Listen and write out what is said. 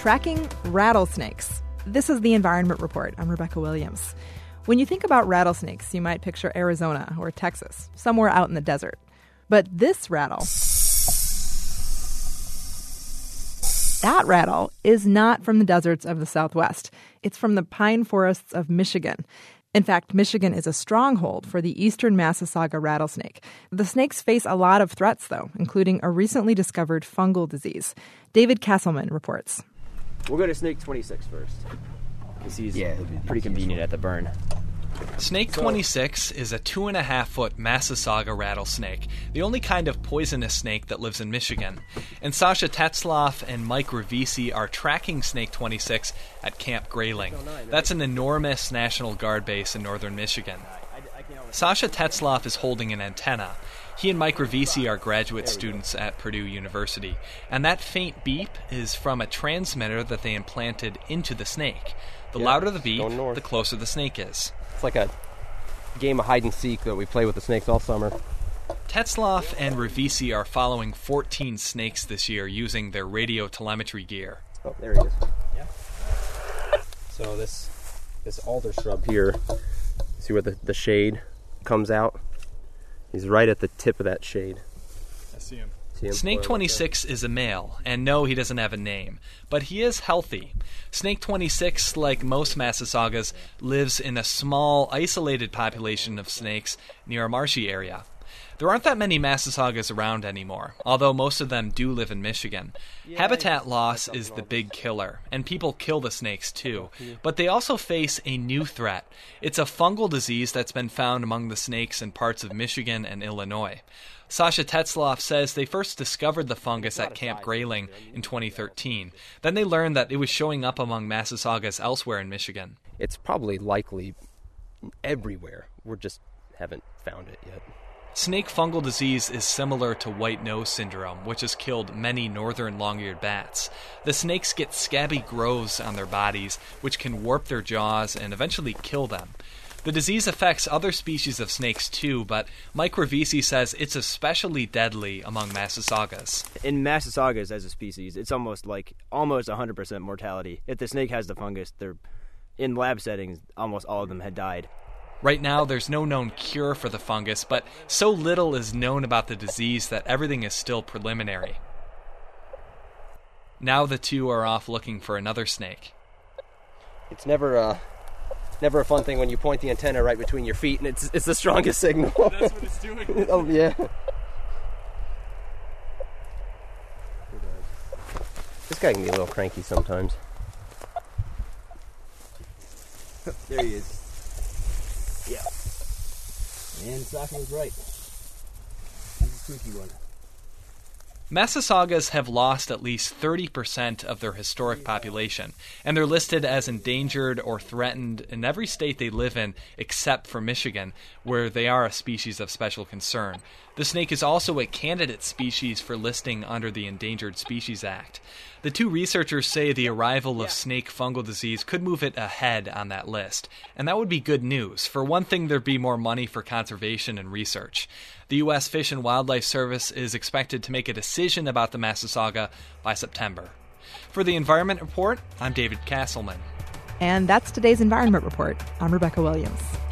tracking rattlesnakes. This is the Environment Report. I'm Rebecca Williams. When you think about rattlesnakes, you might picture Arizona or Texas, somewhere out in the desert. But this rattle, that rattle is not from the deserts of the Southwest. It's from the pine forests of Michigan. In fact, Michigan is a stronghold for the eastern Massasauga rattlesnake. The snakes face a lot of threats, though, including a recently discovered fungal disease. David Castleman reports. We'll go to snake 26 first, because he's pretty convenient at the burn. Snake 26 is a 2.5-foot Massasauga rattlesnake, the only kind of poisonous snake that lives in Michigan. And Sasha Tetzloff and Mike Ravisi are tracking Snake 26 at Camp Grayling. That's an enormous National Guard base in northern Michigan. Sasha Tetzloff is holding an antenna. He and Mike Ravisi are graduate students at Purdue University. And that faint beep is from a transmitter that they implanted into the snake. The louder the beep, the closer the snake is. It's like a game of hide and seek that we play with the snakes all summer. Tetzloff and Ravisi are following 14 snakes this year using their radio telemetry gear. Oh, there he is. Yeah. So this alder shrub here, see where the shade comes out? He's right at the tip of that shade. I see him. Snake 26 is a male, and no, he doesn't have a name, but he is healthy. Snake 26, like most Massasaugas, lives in a small, isolated population of snakes near a marshy area. There aren't that many Massasaugas around anymore, although most of them do live in Michigan. Habitat loss is the big killer, and people kill the snakes too, but they also face a new threat. It's a fungal disease that's been found among the snakes in parts of Michigan and Illinois. Sasha Tetzloff says they first discovered the fungus at Camp Grayling in 2013. Then they learned that it was showing up among Massasaugas elsewhere in Michigan. It's probably likely everywhere. We just haven't found it yet. Snake fungal disease is similar to white nose syndrome, which has killed many northern long-eared bats. The snakes get scabby growths on their bodies, which can warp their jaws and eventually kill them. The disease affects other species of snakes too, but Mike Ravisi says it's especially deadly among Massasaugas. In Massasaugas as a species, it's almost 100% mortality. If the snake has the fungus, they're in lab settings, almost all of them had died. Right now, there's no known cure for the fungus, but so little is known about the disease that everything is still preliminary. Now the two are off looking for another snake. It's never a fun thing when you point the antenna right between your feet, and it's the strongest signal. That's what it's doing. Oh, yeah. This guy can be a little cranky sometimes. There he is. Yeah. And Sasha was right. He's a squeaky one. Massasaugas have lost at least 30% of their historic population, and they're listed as endangered or threatened in every state they live in except for Michigan, where they are a species of special concern. The snake is also a candidate species for listing under the Endangered Species Act. The two researchers say the arrival of snake fungal disease could move it ahead on that list, and that would be good news. For one thing, there'd be more money for conservation and research. The U.S. Fish and Wildlife Service is expected to make a decision about the Massasauga by September. For the Environment Report, I'm David Castleman. And that's today's Environment Report. I'm Rebecca Williams.